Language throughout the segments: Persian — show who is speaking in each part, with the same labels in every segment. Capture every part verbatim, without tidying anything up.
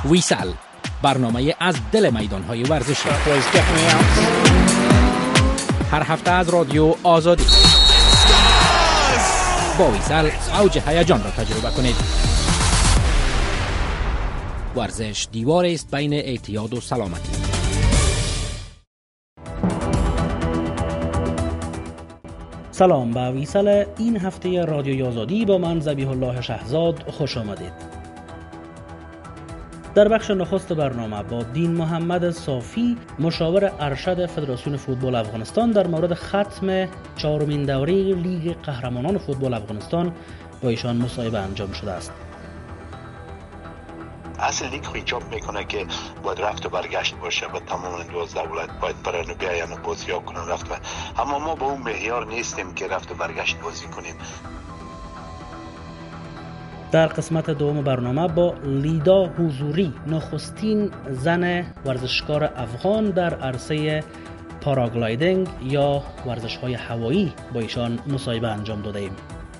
Speaker 1: ویسل، برنامه از دل میدان‌های ورزشی. هر هفته از رادیو آزادی. با ویسل اوج هیجان را تجربه کنید. ورزش دیواری است بین اعتیاد و سلامتی.
Speaker 2: سلام، به ویسل این هفته رادیو آزادی با من ذبیح الله شهزاد خوش آمدید. در بخش نخست برنامه با دین محمد صافی، مشاور ارشد فدراسیون فوتبال افغانستان، در مورد ختم چهارمین دوره لیگ قهرمانان فوتبال افغانستان با ایشان مصاحبه انجام شده است.
Speaker 3: اصل لیگ خو ایجاب میکنه که باید رفت و برگشت باشه و تمام دوازده ولایت باید برن و بیاین و بازی ها کنن رفت و اما ما با اون معیار نیستیم که رفت و برگشت بازی کنیم.
Speaker 2: در قسمت دوم برنامه با لیدا حضوری، نخستین زن ورزشکار افغان در عرصه پاراگلایدینگ یا ورزش‌های هوایی، با ایشان مصاحبه انجام داده ایم.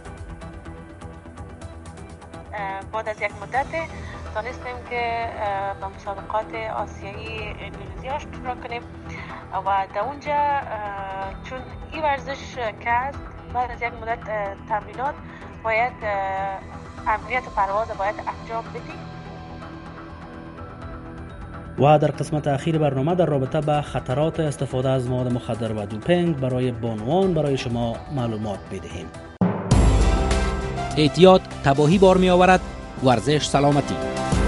Speaker 4: بعد از یک مدت دانستیم که به مسابقات آسیایی اندونزیا اشتراک کنیم و در اونجا چون این ورزش که است بعد از یک مدت تمرینات باید عملیات پرواز باید انجام بدیم.
Speaker 2: و در قسمت اخیر برنامه در رابطه با خطرات استفاده از مواد مخدر و دوپینگ برای بانوان برای شما معلومات بدهیم.
Speaker 1: اعتیاد تباهی بار می آورد، ورزش سلامتی.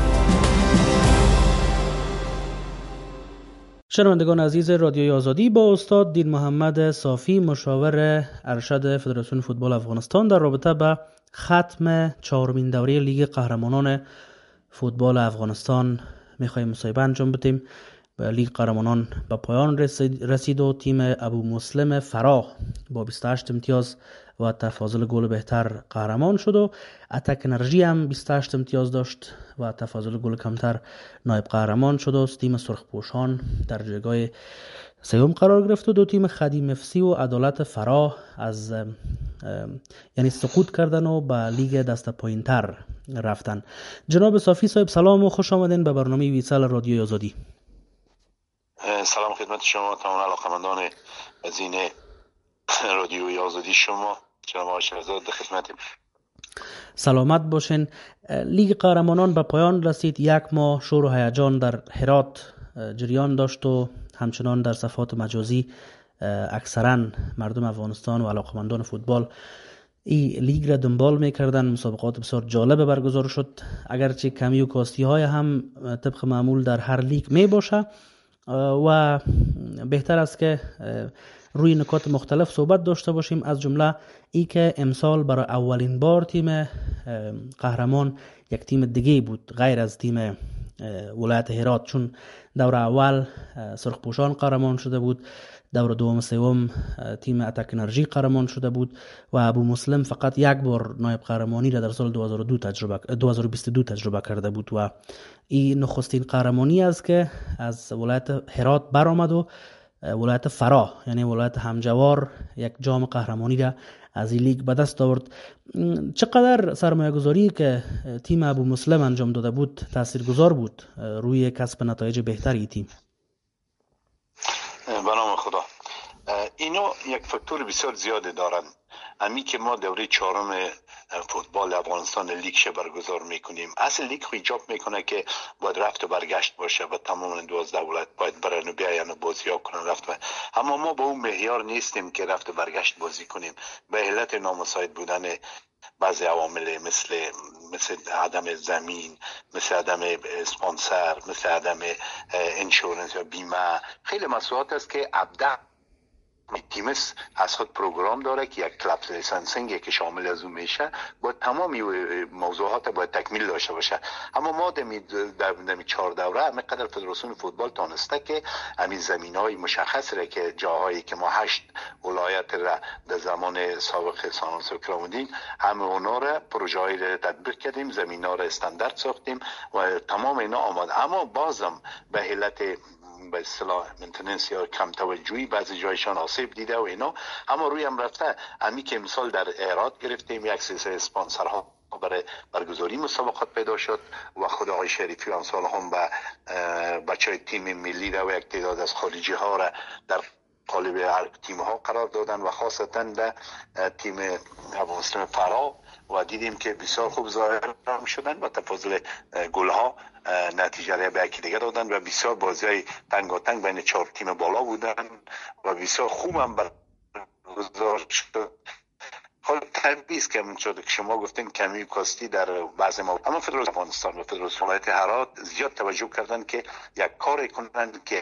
Speaker 2: شنوندگان عزیز رادیوی آزادی، با استاد دین محمد صافی، مشاور ارشد فدراسیون فوتبال افغانستان، در رابطه با ختم چهارمین دوره لیگ قهرمانان فوتبال افغانستان میخوایم مصاحبه انجام بدیم. لیگ قهرمانان به پایان رسید و تیم ابو مسلم فراه با بیست و هشت امتیاز و تفاضل گل بهتر قهرمان شد و اتک انرژی هم بیست و هشت امتیاز داشت و تفاضل گل کمتر نایب قهرمان شد و تیم سرخپوشان در جایگاه سوم قرار گرفت و دو تیم خدیم افسی و عدالت فراه از یعنی سقوط کردن و به لیگ دست پایین‌تر رفتن. جناب صافی صاحب، سلام و خوش آمدین به برنامه ویسل رادیوی آزادی.
Speaker 3: سلام خدمت شما تمام علاقه‌مندان عزیز رادیوی آزادی. شما جناب آقای شهزاد در خدمتیم.
Speaker 2: سلامت باشین. لیگ قهرمانان به پایان رسید. یک ماه شور و هیجان در هرات جریان داشت و همچنان در صفحات مجازی اکثرا مردم افغانستان و علاقمندان فوتبال این لیگ را دنبال میکردن. مسابقات بسیار جالب برگزار شد، اگرچه کمی و کاستی های هم طبق معمول در هر لیگ می باشه و بهتر است که روی نکات مختلف صحبت داشته باشیم. از جمله ای که امسال برای اولین بار تیم قهرمان یک تیم دیگه بود غیر از تیم ولایت هرات، چون دور اول سرخپوشان قهرمان شده بود، دور دوم سوم تیم اتک انرژی قهرمان شده بود و ابو مسلم فقط یک بار نایب قهرمانی را در سال دو هزار و دو تجربه دو هزار و بیست و دو تجربه کرده بود و این نخستین قهرمانی است که از ولایت هرات برآمد و ولایت فراه یعنی ولایت همجوار یک جام قهرمانی را از این لیگ به دست آورد. چقدر سرمایه گذاری که تیم ابو مسلم انجام داده بود تاثیرگذار بود روی کسب نتایج بهتری تیم؟
Speaker 3: به نام خدا. اینو یک فاکتور بسیار زیاده دارن. امی که ما دوره چهارم فوتبال افغانستان لیگ شه برگزار میکنیم، اصل لیگ خو ایجاب میکنه که باید رفت و برگشت باشه و تمام دوازده ولایت باید برن و بیاین و بازی ها کنن رفت و اما ما با اون معیار نیستیم که رفت و برگشت بازی کنیم به علت نامساعد بودن بعضی عوامل مثل مثل عدم زمین، مثل عدم اسپانسر، مثل عدم انشورنس یا بیمه. خیلی مسئولیت است که ابدا تیمس از خود پروگرام داره که یک کلاب لیسانسینگ که شامل از اون میشه با تمامی موضوعات باید تکمیل داشته باشه. اما ما دمی دمی چهار دوره همینقدر فدراسیون فوتبال تانسته که همین زمینهای مشخص را که جاهایی که ما هشت ولایت را در زمان سابق سانان سکرامودیم همه اونا را پروژه‌ای را تطبیق کردیم، زمینا را استاندارد ساختیم و تمام اینا آماده. اما بازم به علت به اصطلاح مینتیننس یا کم توجهی بعضی جایشان آسیب دیده و اینا، اما روی هم رفته. امی که مثال در هرات گرفتیم یک سلسله اسپانسرها برای برگزاری مسابقات پیدا شد و خود آقای شریفی و امثال هم به بچهای تیم ملی را و یک تعداد از خارجی ها را در قالب تیم ها قرار دادن و خاصتا در تیم افغانستان فرا و دیدیم که بسیار خوب ظاهر شدن و تفاضل گل ها نتیجه به یکی دیگه دادن و بسیار بازی تنگاتنگ بین چهار تیم بالا بودن و بسیار خوب هم برگزار شد. حال طبیعی است که همونطور که شما گفتین کمی کاستی در بعض ما اما فدراسیون افغانستان و فدراسیون ولایت هرات زیاد توجه کردن که یک کاری کنند که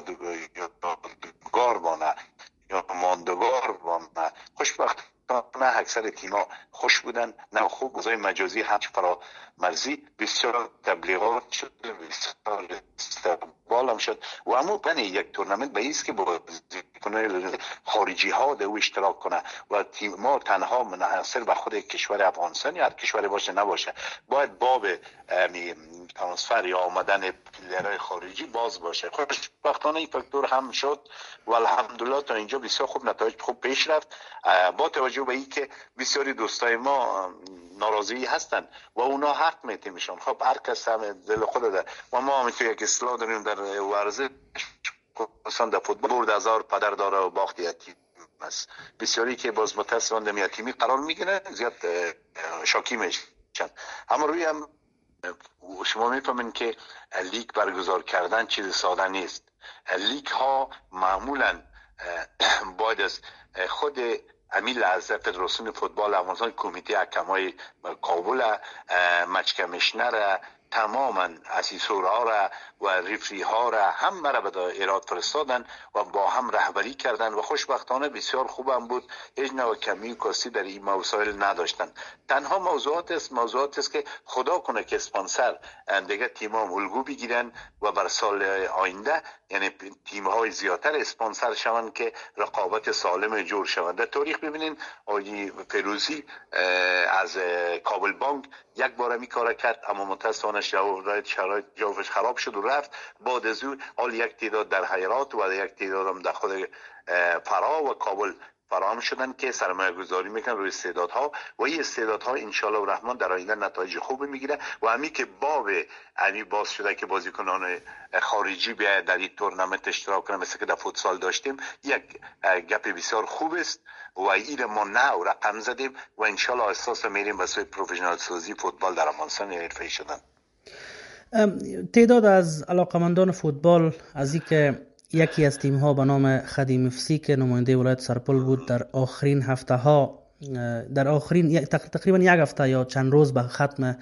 Speaker 3: یادگار بانه یا ماندگار بانه. خوشبختانه اکثر تیم‌ها خوش بودن، نه خوب بازی مجازی هم فرا مرزی بسیار تبلیغات شد، بسیار استقبال هم شد و اما بنی یک تورنمنت به ایست که بازیکنان خارجی ها در او اشتراک کنه و تیم ما تنها منحصر به خود کشور افغانستان یا هر کشوری باشه نباشه، باید باب ترانسفر یا آمدن پلیرهای خارجی باز باشه. خوشبختانه این فاکتور هم شد و الحمدلله تا اینجا بسیار خوب نتایج خوب پیش رفت با توجه به این که بسیاری دوستای ما ناراضی هستن و اونا حق میتیمشون. خب هر کس هم دل خود داره و ما هم یک اصلاح داریم در ورزش، مثلا در فوتبال برد هزار پدر داره و باخت یتیم است. بسیاری که باز متاسفانه در یتیمی قرار میگیره زیاد شاکی میشن. اما روی هم شما میفهمین که لیگ برگزار کردن چیز ساده نیست. لیگ ها معمولا باید از خود امیل از فدراسیون فوتبال افغانستان، کمیته حکمای کابل، مچ کمیشنر، تماما اسیسورها را و ریفری ها را هم مرا به ایراد فرستادن و با هم رهبری کردن و خوشبختانه بسیار خوبم بود. هیچ نوع کمی و کاستی در این مسائل نداشتن. تنها موضوعات است موضوعات است که خدا کنه که اسپانسر دیگه تیم ها الگو بگیرن و بر سال آینده یعنی تیم های زیادتر اسپانسر شوند که رقابت سالم جور شوند. در تاریخ ببینین آقای فیروزی از کابل بانک یک بار می کار کرد اما متاسفانه شرایط شرایط جوش خراب شد و رفت. بعد از او حال یک تعداد در هرات و یک تعداد هم در خود فرا و کابل فراهم شدن که سرمایه گذاری میکنن روی استعدادها و این استعدادها انشالله الرحمن در آینده نتایج خوبی میگیره و همین که باب امی باز شده که بازیکنان خارجی بیاید در این تورنمنت اشتراک کنن مثل که در فوتسال داشتیم، یک گپ بسیار خوب است و این ما نو رقم زدیم و انشالله احساس میریم به سوی پروفشنال سازی فوتبال در افغانستان حرفه‌ای شدن.
Speaker 2: تعداد از علاقمندان فوتبال از اینکه یکی از تیم ها به نام خدیم افسی که نماینده ولایت سرپل بود در آخرین هفته ها در آخرین تقریبا یک هفته یا چند روز به ختم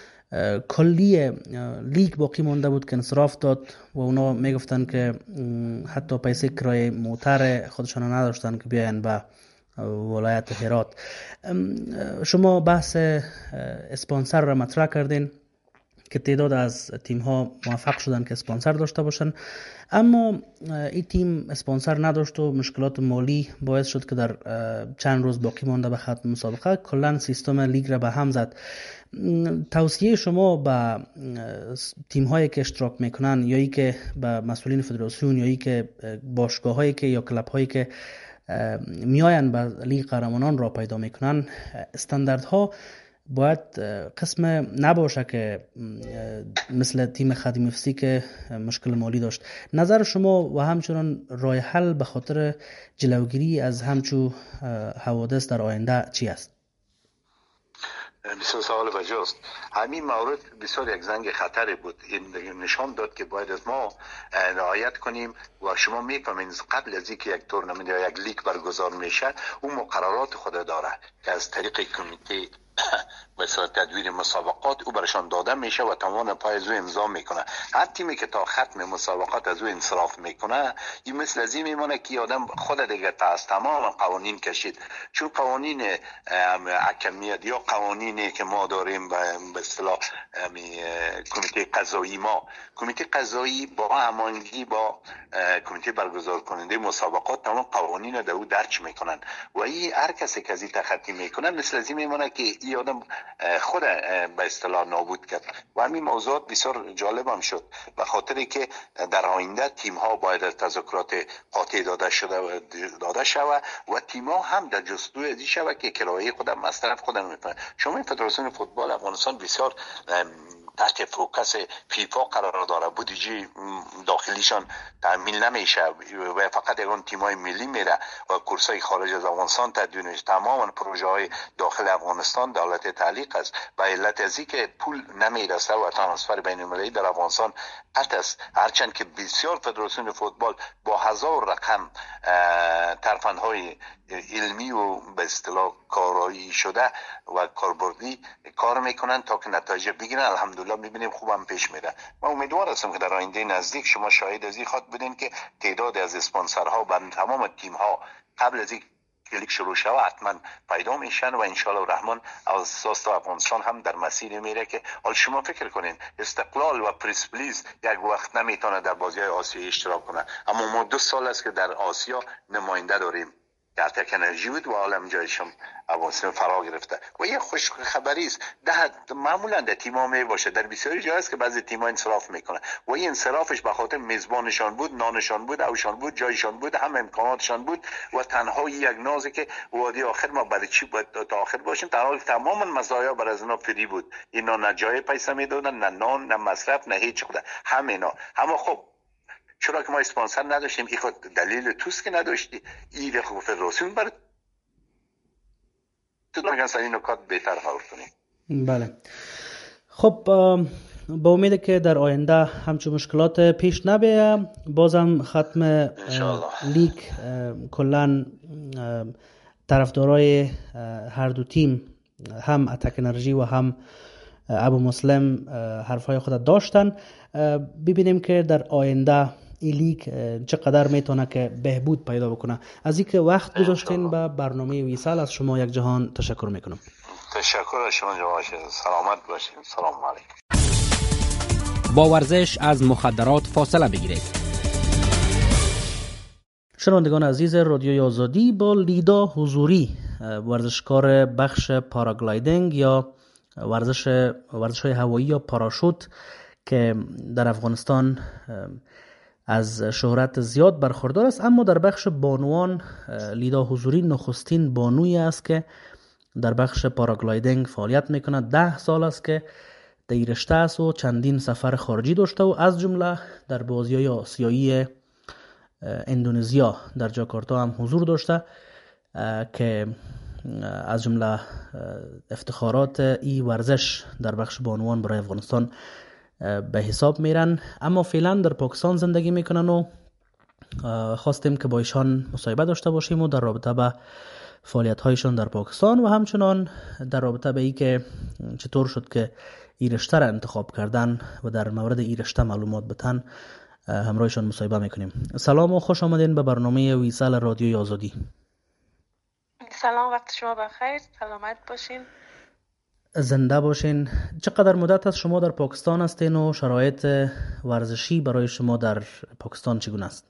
Speaker 2: کلی لیگ باقی مونده بود که انصراف داد و اونا میگفتن که حتی پیسه کرایه موتر خودشان نداشتن که بیاین به ولایت هرات. شما بحث اسپانسر را مطرح کردین که تعداد از تیم ها موفق شدن که اسپانسر داشته باشن، اما این تیم اسپانسر نداشت و مشکلات مالی باعث شد که در چند روز باقی مانده به ختم مسابقه کلا سیستم لیگ را به هم زد. توصیه شما به تیم هایی که اشتراک میکنن یا ای که به مسئولین فدراسیون یا ای که باشگاه هایی که یا کلب هایی که میاین به لیگ قهرمانان را پیدا میکنن، استانداردها باید قسم نباشه که مثل تیم خدیم افسی که مشکل مالی داشت. نظر شما و همچنان راه حل به خاطر جلوگیری از همچو حوادث در آینده چی است؟
Speaker 3: بسیار سوال وجاست. همین مورد بسیار یک زنگ خطری بود. این نشان داد که باید از ما رعایت کنیم و شما میفهمین قبل از اینکه یک تورنمنت یا یک لیگ برگزار میشه اون مقررات خود داره که از طریق کمیته مثلا تدویر مسابقات او برشان داده میشه و تمام پای از او امضا میکنه. هر تیمی که تا ختم مسابقات از او انصراف میکنه این مثل از این میمونه که آدم خود دیگه تا از تمام قوانین کشید، چون قوانین حکمیت یا قوانینی که ما داریم به اصطلاح کمیته قضایی ما کمیته قضایی با هماهنگی با کمیته برگزار کننده مسابقات تمام قوانین رو در او درج میکنن و این هر کسی که از این تخطی میکنه مثل از این میمونه که این آدم خود به اصطلاح نابود کرد و همین موضوعات بسیار جالب هم شد و خاطری که در آینده تیم ها باید تذکرات قاطع داده شده داده شود و تیم ها هم در جستجوی ازی شود که کرایه خودم مصرف خودم میکنه. شما این فدراسیون فوتبال افغانستان بسیار تحت فوکس فیفا قرار داره، بودجه داخلیشان تامین نمیشه و فقط یگان تیمای ملی میره و کورسای خارج از افغانستان تدوین میشه. تماما پروژه های داخل افغانستان دولت تعلیق است و علت ازی که پول نمیرسه و ترانسفر بین المللی در افغانستان قطع است، هرچند که بسیار فدراسیون فوتبال با هزار رقم ترفندهای علمی و به اصطلاح کارایی شده و کاربردی کار میکنن تا که نتایج بگیرن. الحمدلله میبینیم خوبم پیش میره. من امیدوار هستم که در آینده نزدیک شما شاهد از این خواهد بودین که تعداد از اسپانسرها بر تمام تیم ها قبل از این لیگ شروع شود حتما پیدا میشن و انشالله الرحمن از اساس افغانستان هم در مسیر میره که حال شما فکر کنین استقلال و پرسپولیس یک وقت نمیتونه در بازی‌های آسیایی اشتراک کنه، اما ما دو سال است که در آسیا نماینده داریم. تک انرژی بود و عالم جایشم افغانستان فرا گرفته و یه خوش خبری است. ده معمولا در تیم‌ها می باشه، در بسیاری جاها است که بعضی تیم‌ها انصراف میکنه و این انصرافش به خاطر میزبانشان بود، نانشان بود، اوشان بود، جایشان بود، هم امکاناتشان بود و تنها یک نازی که وادی آخر ما برای چی باید تا آخر باشیم، در حالی تمام مزایا بر از اینا فری بود. اینا نه جای پیسه میدادن، نه نان، نه مصرف، نه هیچ خود همینا. اما خب چرا که ما اسپانسر نداشتیم؟ این خود دلیل توست که نداشتی. این خود فدراسیون برای تو مگن سر این نکات بهتر خبر کنیم.
Speaker 2: بله خب با امید که در آینده همچون مشکلات پیش نبیه، بازم ختم لیگ کلن طرفدارای هر دو تیم هم اتک انرژی و هم ابو مسلم حرفای خود داشتن. ببینیم که در آینده این لیگ چقدر میتونه که بهبود پیدا بکنه. از اینکه وقت گذاشتین به برنامه ویسال از شما یک جهان تشکر میکنم.
Speaker 3: تشکر از شما جواد، سلامت باشید. سلام علیکم.
Speaker 1: با ورزش از مخدرات فاصله بگیرید.
Speaker 2: شنوندگان عزیز رادیوی آزادی، با لیدا حضوری ورزشکار بخش پاراگلایدینگ یا ورزش ورزش‌های هوایی یا پاراشوت که در افغانستان از شهرت زیاد برخوردار است، اما در بخش بانوان لیدا حضوری نخستین بانویی است که در بخش پاراگلایدینگ فعالیت میکنه. ده سال است که در این رشته است و چندین سفر خارجی داشته و از جمله در بازی‌های آسیایی اندونزیا در جاکارتا هم حضور داشته که از جمله افتخارات این ورزش در بخش بانوان برای افغانستان به حساب میرن. اما فعلا در پاکستان زندگی میکنن و خواستیم که با ایشان مصاحبه داشته باشیم و در رابطه به فعالیت هایشان در پاکستان و همچنان در رابطه به این که چطور شد که این رشته را انتخاب کردن و در مورد این رشته معلومات بتن همراهشان مصاحبه میکنیم. سلام و خوش آمدین به برنامه ویسال رادیوی آزادی.
Speaker 4: سلام، وقت شما بخیر، سلامت باشین.
Speaker 2: زنده باشین. چقدر مدت از شما در پاکستان هستین و شرایط ورزشی برای شما در پاکستان چگونه است؟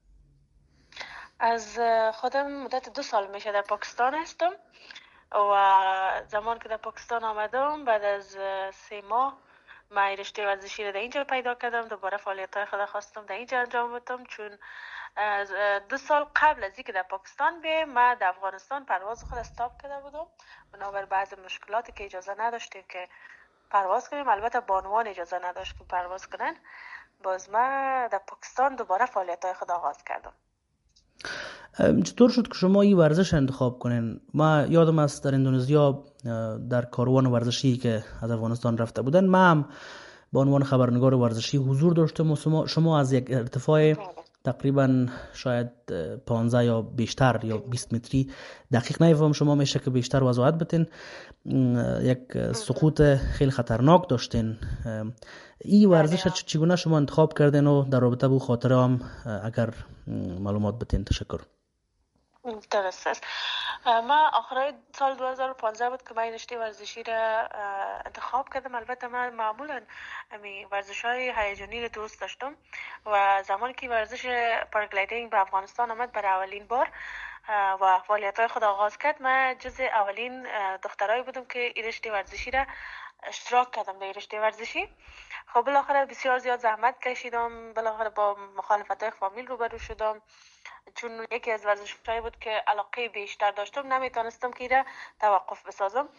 Speaker 4: از خودم مدت دو سال میشه در پاکستان هستم و زمان که در پاکستان آمدم بعد از سه ماه من رشته ورزشی رو در اینجا پیدا کردم. دوباره فعالیت‌های خود خواستم در اینجا انجام بدم، چون دو سال قبل از اینکه در پاکستان بیام من در افغانستان پرواز خود استاپ کرده بودم بنابر بعض مشکلاتی که اجازه نداشتیم که پرواز کنیم. البته بانوان اجازه نداشت که پرواز کنن. باز من در پاکستان دوباره فعالیت‌های خود آغاز کردم.
Speaker 2: چطور شد که شما این ورزش انتخاب کنین؟ ما یادم است در اندونزیا در کاروان ورزشی که از افغانستان رفته بودن ما هم به عنوان خبرنگار ورزشی حضور داشتم و شما از یک ارتفاع تقریبا شاید پانزده یا بیشتر یا بیست متری، دقیق نمیفهم شما میشه که بیشتر وضاحت بتین، یک سقوط خیلی خطرناک داشتین. این ورزش چگونه شما انتخاب کردین و در رابطه با خاطره هم اگر معلومات بتین؟ تشکر.
Speaker 4: درست است. من آخرای سال دو هزار و پانزده بود که من رشته ورزشی را انتخاب کردم. البته من معمولا ورزش‌های هیجانی را دوست داشتم و زمانی که ورزش پاراگلایدینگ به افغانستان آمد برای اولین بار و فعالیت‌های خود آغاز کرد، من جز اولین دخترایی بودم که این رشته ورزشی را اشتراک کردم در رشته ورزشی. خب بالاخره بسیار زیاد زحمت کشیدم، بالاخره با مخالفت‌های فامیل روبرو شدم، چون یکی از ورزش‌هایی بود که علاقه بیشتر داشتم، نمیتونستم که را توقف بسازم.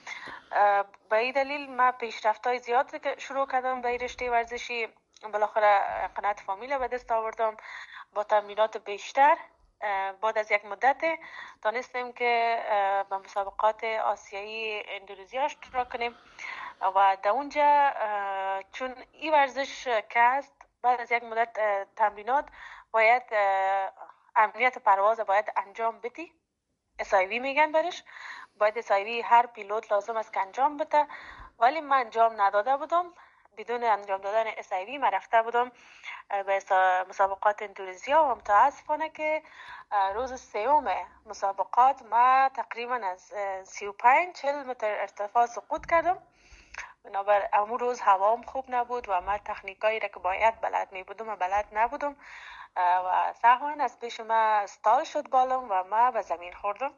Speaker 4: به این دلیل من پیشرفت‌های زیاد شروع کردم به رشته ورزشی. بالاخره قناعت فامیل به دست آوردم با تمرینات بیشتر. بعد از یک مدت دانستیم که به مسابقات آسیایی اندونزیا اشتراک کنیم و در اونجا چون این ورزش که است بعد از یک مدت تمرینات باید امنیت پرواز باید انجام بدی، اس آی وی میگن برش، باید اس آی وی هر پیلوت لازم است که انجام بده، ولی من انجام نداده بودم. بدون انجام دادن اس آی وی من رفته بودم به مسابقات اندونزیا و متاسفانه که روز سوم مسابقات ما تقریبا از سی و پنج چهل متر ارتفاع سقوط کردم. بنابر امون روز هوام خوب نبود و من تکنیکایی را که باید بلد می بودم و بلد نبودم و سهوا از پیش ما استال شد بالم و ما به زمین خوردم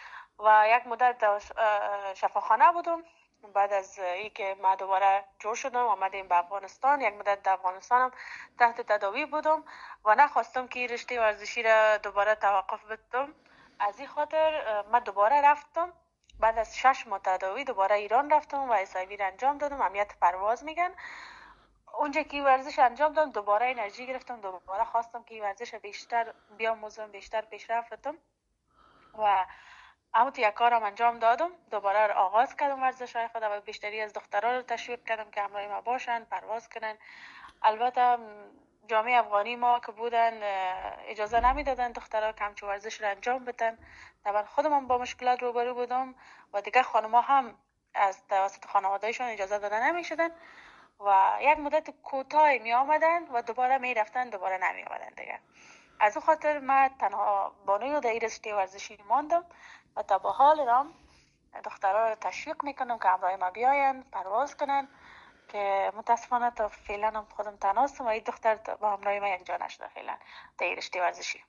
Speaker 4: و یک مدت شفاخانه بودم. بعد از اینکه ما دوباره جور شدم آمدیم به افغانستان، یک مدت در افغانستانم تحت تداوی بودم و نخواستم که رشته ورزشی را دوباره توقف بدم. از این خاطر من دوباره رفتم، بعد از شش ماه تداوی دوباره ایران رفتم و اس آی وی را انجام دادم، امنیت پرواز میگن. اونجا که ورزش انجام دادم دوباره انرژی گرفتم، دوباره خواستم که ورزش بیشتر بیاموزم، بیشتر پیشرفت بدم و اما یک کارم انجام دادم. دوباره آغاز کردم ورزش های خود و بیشتری از دخترها رو تشویق کردم که همراه ما باشن، پرواز کنن. البته جامعه افغانی ما که بودن اجازه نمیدادن دخترها که همچون ورزش رو انجام بدن. طبعا خودم با مشکلات روبرو بودم و دیگه خانم‌ها هم از توسط خانواده‌شون اجازه دادن نمیشدن و یک مدت کوتاهی می آمدن و دوباره می رفتن، دوباره نمی آمدن دیگه. از اون خاطر من تنها بانوی در رشته ورزشی ماندم و تا به حال رام دخترها رو تشویق میکنم که همراه ما بیاین پرواز کنن که متاسفانه تا فعلا هم خودم تنها هستم و این دختر با همراه ما یک جا نشده فعلا در رشته ورزشی.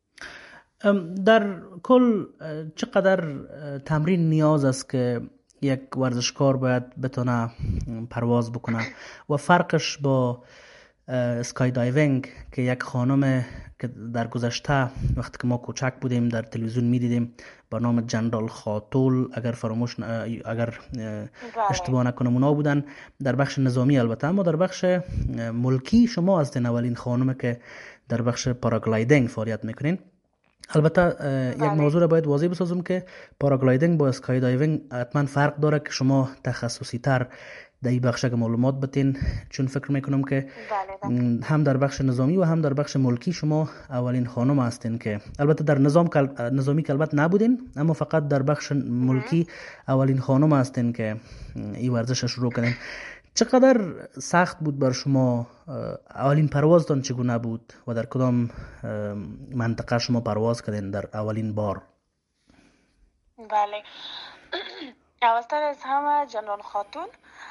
Speaker 2: در کل چقدر تمرین نیاز است که یک ورزشکار باید بتونه پرواز بکنه و فرقش با اسکای دایوینگ که یک خانم که در گذشته وقتی که ما کوچک بودیم در تلویزیون میدیدیم با نام جنرال خاتول، اگر فراموش اگر اشتباه نکنم اونا بودن در بخش نظامی. البته اما در بخش ملکی شما هستین اولین خانم که در بخش پاراگلایدینگ فعالیت میکنین. البته یک موضوع را باید واضح بسازم که پاراگلایدینگ با اسکای دایوینگ حتما فرق داره که شما تخصصی تر در این بخش که معلومات بتین، چون فکر میکنم که هم در بخش نظامی و هم در بخش ملکی شما اولین خانم هستین که البته در نظام نظامی که البته نبودین اما فقط در بخش ملکی اولین خانم هستین که این ورزش شروع کردین. چقدر سخت بود بر شما؟ اولین پروازتان چگونه بود و در کدام منطقه شما پرواز کردین در اولین بار؟
Speaker 4: بله، اولتر از همه جنرال خاتون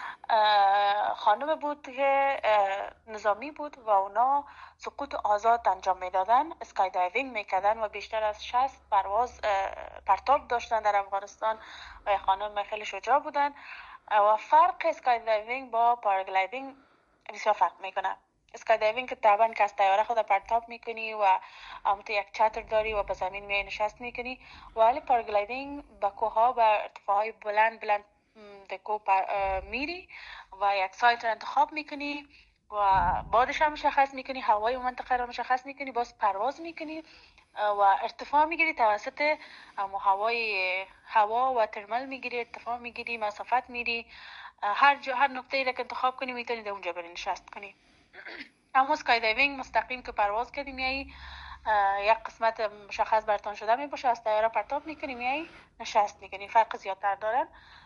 Speaker 4: خانم بود که نظامی بود و اونا سقوط آزاد انجام میدادن، اسکای دایوینگ میکردن و بیشتر از شصت پرواز پرتاب داشتن در افغانستان و خانم خیلی شجاع بودن و فرق اسکای دایوینگ با پاراگلایدینگ بسیار فرق میکنه. اسکای دایوینگ که طبعا که از طیاره خود پرتاب میکنی و امت یک چتر داری و به زمین می نشست میکنی، ولی پاراگلایدینگ با کوها و ارتفاعهای بلند بلند دکو میری و یک سایت را انتخاب میکنی و بادش هم مشخص میکنی، هوای منطقه را مشخص میکنی، باز پرواز میکنی و ارتفاع میگیری توسط هوای هوا و ترمل میگیری، ارتفاع میگیری، مسافت میری، هر جا هر نقطه‌ای را که انتخاب کنی میتونی در اونجا بری نشست کنی. اما اسکای دایوینگ مستقیم که پرواز کردی میایی یک قسمت مشخص برتان شده میباشه، از طیاره پرتاب میکنی میایی نشست میکنی، فرق زیادتر دارن.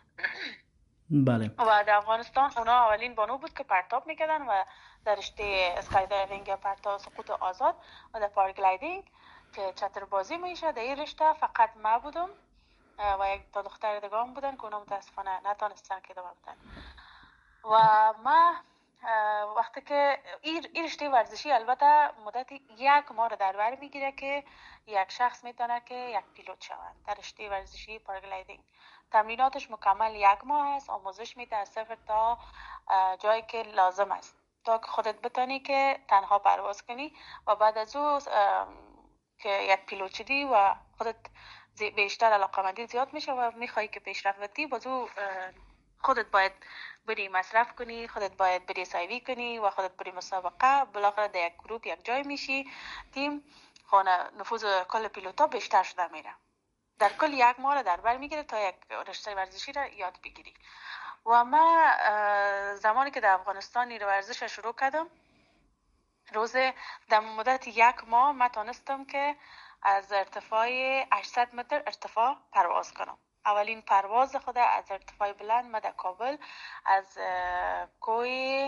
Speaker 2: بله.
Speaker 4: و در افغانستان اونا اولین بانو بود که پرتاب میکردن و در رشته اسکای دایوینگ یا پرتاب سقوط آزاد و در پاراگلایدینگ که چتر بازی میشه در این رشته فقط ما بودم و یک تا دختر دیگه هم بودن که اونا متاسفانه نتونستن که ادامه بدن. و ما وقتی که این این رشته ورزشی البته مدت یک ماه را در بر میگیره که یک شخص میتونه که یک پیلوت شود در رشته ورزشی پاراگلایدینگ. تمریناتش مکمل یک ماه است. آموزش میده از صفر تا جایی که لازم است تا که خودت بتونی که تنها پرواز کنی و بعد از او که یک پیلوت شدی و خودت بیشتر علاقه‌مندی زیاد میشه و میخوای که پیشرفت بدی، باز او خودت باید بری مصرف کنی، خودت باید بری سایوی کنی و خودت بری مسابقه، بالاخره در یک گروپ یک جای میشی، تیم خانه نفوذ کل پیلوتا بیشتر شده میره. در کل یک ماه در بر میگیره تا یک رشته ورزشی را یاد بگیری. و ما زمانی که در افغانستان این ورزش شروع کردم، روز در مدت یک ماه ما تونستم که از ارتفاع هشتصد متر ارتفاع پرواز کنم. اولین پرواز خود از ارتفاع بلند ما در کابل از کوه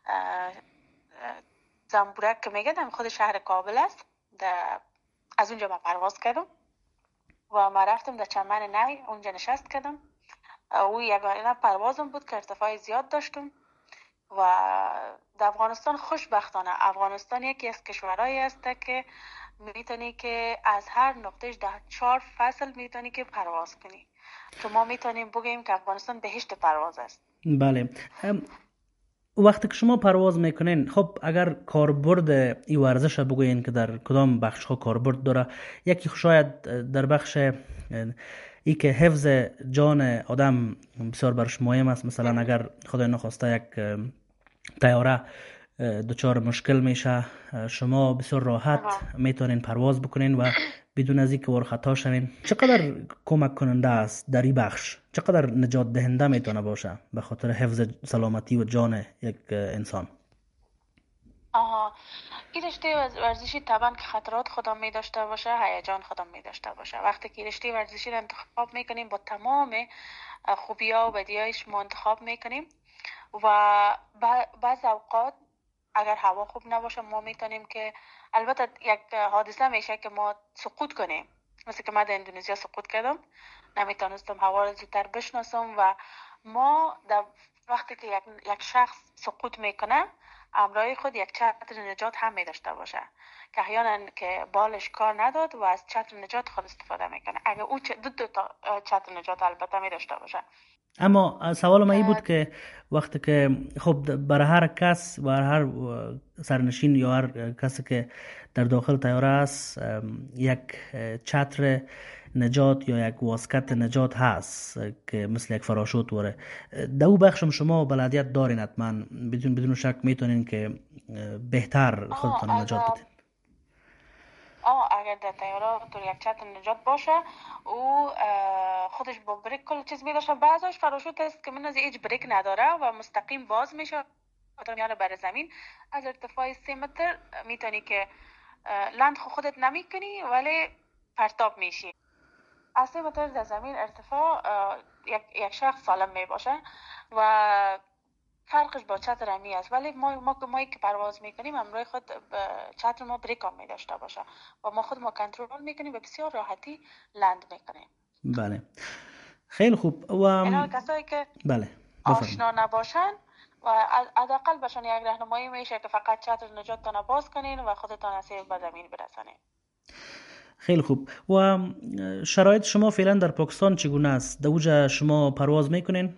Speaker 4: زنبورک که میگه در خود شهر کابل است، از اونجا ما پرواز کردم و ما رفتم در چمن نی، اونجا نشست کردم. او یگانه پروازم بود که ارتفاع زیاد داشتم. و در افغانستان خوشبختانه افغانستان یکی از کشورهایی است که میتونی که از هر نقطهش در چهار فصل میتونی که پرواز کنی. تو ما میتونیم بگیم که افغانستان بهشت پرواز است.
Speaker 2: بله. وقتی که شما پرواز میکنین، خب اگر کاربرد این ورزش بگوین که در کدام بخش ها کاربرد داره، یکی شاید در بخش ای که حفظ جان آدم بسیار برش مهم است. مثلا اگر خدای نخواسته یک طیاره دچار مشکل میشه، شما بسیار راحت میتونین پرواز بکنین و بدون از اینکه ور خطا شوین. چقدر کمک کننده است در این بخش؟ چقدر نجات دهنده میتونه باشه به خاطر حفظ سلامتی و جان یک انسان؟
Speaker 4: آها، این رشته ورزشی طبعا که خطرات خودم می داشته باشه، هیجان خودم می داشته باشه. وقتی که رشته ورزشی رو انتخاب میکنیم با تمام خوبی‌ها و بدیهایش ما انتخاب میکنیم و بعض اوقات اگر هوا خوب نباشه ما میتونیم که البته یک حادثه میشه که ما سقوط کنیم. مثل که من در اندونزیا سقوط کردم، نمیتونستم هوا رو زودتر بشناسم و ما در وقتی که یک, یک شخص سقوط میکنه همراه خود یک چتر نجات هم می داشته باشه که احیانا که بالش کار نداد و از چتر نجات خود استفاده میکنه. اگر او دو, دو تا چتر نجات البته می داشته باشه.
Speaker 2: اما سوال من این بود که وقتی که خب برای هر کس و هر سرنشین یا هر کسی که در داخل طیاره است یک چتر نجات یا یک واسکت نجات هست که مثل یک فراشوت وره. در او بخشم شما بلدیت دارین حتما، بدون بدون شک میتونین که بهتر خودتان نجات بدین.
Speaker 4: آه اگر در طیاره تو یک چتر نجات باشه او خودش با بریک کل چیز میداشه. بعضیش فراشوت است که من از هیچ بریک نداره و مستقیم باز میشه تا میاره بر زمین. از ارتفاع سه متر میتونی که لند خودت نمیکنی ولی پرتاب میشی. از سه متر در زمین ارتفاع یک, یک شخص سالم می باشه و فرقش با چتر همی است. ولی ما ما ما که پرواز میکنیم همراه خود چتر ما بریک هم می داشته باشه و ما خود ما کنترل میکنیم و بسیار راحتی لند میکنیم.
Speaker 2: بله خیلی خوب. و
Speaker 4: اینا کسایی که
Speaker 2: بله
Speaker 4: آشنا نباشن و حداقل بهشون یک راهنمایی میشه که فقط چتر نجاتتان باز کنین و خودتان از به زمین برسانین.
Speaker 2: خیلی خوب. و شرایط شما فعلا در پاکستان چگونه است؟ در اوجا شما پرواز میکنین؟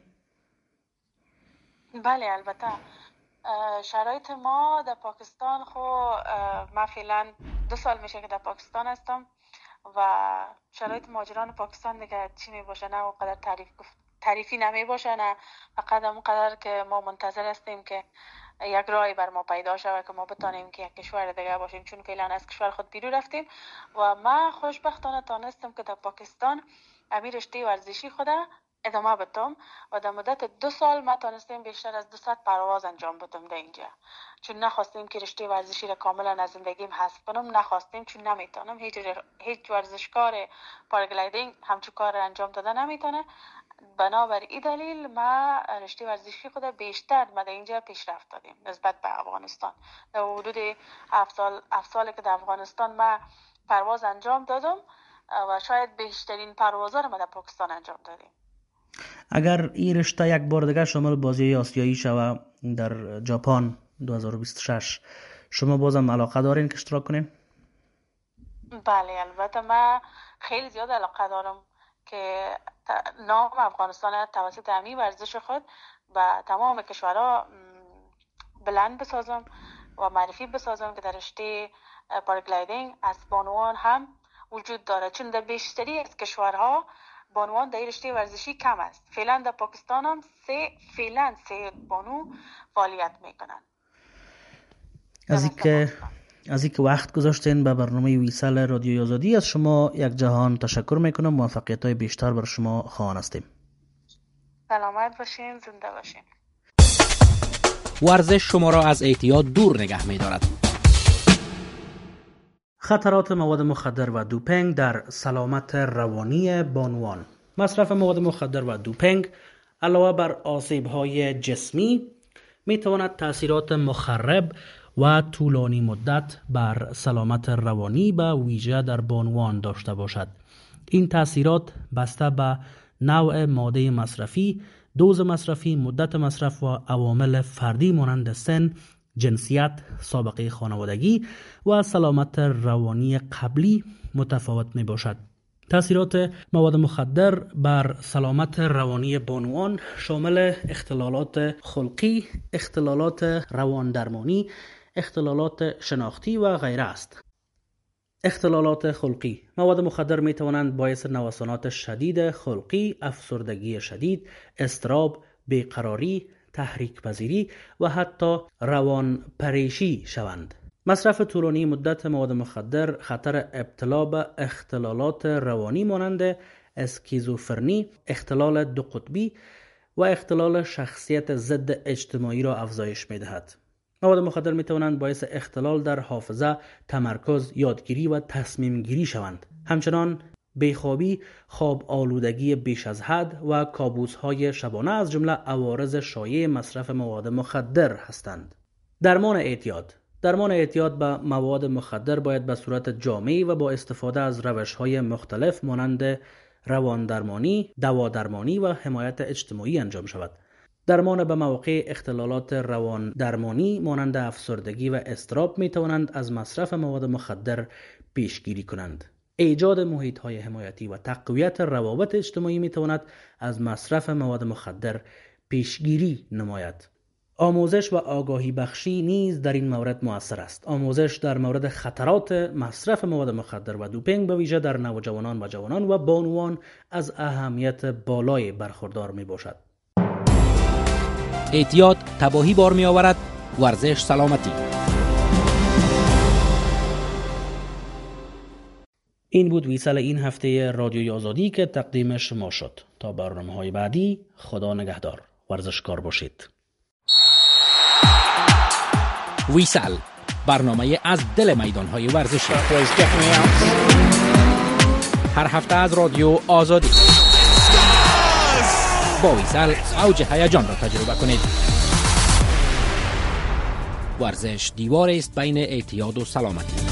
Speaker 4: بله البته شرایط ما در پاکستان خو ما فعلا دو سال میشه که در پاکستان هستم و شرایط مهاجران پاکستان دیگه چی می باشه نه اونقدر تعریف تعریفی نمی باشه، نه فقط اونقدر که ما منتظر هستیم که یک راهی بر ما پیدا شود که ما بتانیم که یک کشور دیگه باشیم، چون فعلا از کشور خود بیرون رفتیم و ما خوشبختانه تانستم که در پاکستان امیر رشته ورزشی خودم ادامه بدم و در مدت دو سال ما تانستیم بیشتر از دویست پرواز انجام بدم در اینجا، چون نخواستیم که رشته ورزشی را کاملا از زندگیم حذف کنم. نخواستیم چون نمیتونم، هیچ هیچ ورزشکار پاراگلایدینگ همچون کار را انجام داده نمیتونه. بنابر این دلیل ما رشته ورزشی خود بیشتر ما در اینجا پیشرفت دادیم نسبت به افغانستان. در حدود هفت سال هفت سالی که در افغانستان ما پرواز انجام دادم و شاید بیشترین پروازها را ما در پاکستان انجام دادیم.
Speaker 2: اگر این رشته یک بار دیگه شامل بازی آسیایی شود در ژاپن دو هزار و بیست و شش. شما بازم علاقه دارین که اشتراک کنین؟
Speaker 4: بله البته من خیلی زیاد علاقه دارم که نام افغانستان توسط همین ورزش خود و تمام کشورها بلند بسازم و معرفی بسازم که در رشته پاراگلایدینگ از بانوان هم وجود داره، چون در بیشتری از کشورها بانوان در رشته ورزشی کم است. فعلا در پاکستان هم سه فعلا سه بانو فعالیت میکنن.
Speaker 2: از اینکه از اینکه وقت گذاشتین به برنامه ویسال رادیوی آزادی، از شما یک جهان تشکر میکنم. موفقیت‌های بیشتر بر شما خواهان هستیم.
Speaker 4: سلامت باشین، زنده باشین.
Speaker 1: ورزش شما را از اعتیاد دور نگه می‌دارد.
Speaker 2: خطرات مواد مخدر و دوپینگ در سلامت روانی بانوان. مصرف مواد مخدر و دوپینگ علاوه بر آسیب‌های جسمی می‌تواند تأثیرات مخرب و طولانی مدت بر سلامت روانی به ویژه در بانوان داشته باشد. این تأثیرات بسته به نوع ماده مصرفی، دوز مصرفی، مدت مصرف و عوامل فردی مانند سن، جنسیت، سابقه خانوادگی و سلامت روانی قبلی متفاوت می باشد. تأثیرات مواد مخدر بر سلامت روانی بانوان شامل اختلالات خلقی، اختلالات رواندرمانی، اختلالات شناختی و غیره است. اختلالات خلقی: مواد مخدر می توانند باعث نوسانات شدید خلقی، افسردگی شدید، اضطراب، بیقراری، تحریک پذیری و حتی روان پریشی شوند. مصرف طولانی مدت مواد مخدر خطر ابتلا به اختلالات روانی مانند اسکیزوفرنی، اختلال دو قطبی و اختلال شخصیت ضد اجتماعی را افزایش می دهد. مواد مخدر می توانند باعث اختلال در حافظه، تمرکز، یادگیری و تصمیم گیری شوند. همچنان بیخوابی، خواب آلودگی بیش از حد و کابوس‌های شبانه از جمله عوارض شایع مصرف مواد مخدر هستند. درمان اعتیاد: درمان اعتیاد به مواد مخدر باید به صورت جامعی و با استفاده از روش‌های مختلف مانند رواندرمانی، دوادرمانی و حمایت اجتماعی انجام شود. درمان به مواقع اختلالات رواندرمانی مانند افسردگی و اضطراب می توانند از مصرف مواد مخدر پیشگیری کنند. ایجاد محیط‌های حمایتی و تقویت روابط اجتماعی می تواند از مصرف مواد مخدر پیشگیری نماید. آموزش و آگاهی بخشی نیز در این مورد مؤثر است. آموزش در مورد خطرات مصرف مواد مخدر و دوپینگ به ویژه در نوجوانان و جوانان و بانوان از اهمیت بالای برخوردار می باشد.
Speaker 1: اعتیاد تباهی بار می آورد، ورزش سلامتی.
Speaker 2: این بود ویسال این هفته رادیوی آزادی که تقدیم شما شد. تا برنامه‌های بعدی، خدا نگهدار. ورزشکار باشید.
Speaker 1: ویسال، برنامه از دل میدان‌های ورزشی. هر هفته از رادیو آزادی. با ویسال اوج هیجان را تجربه کنید. ورزش دیواری است بین اعتیاد و سلامتی.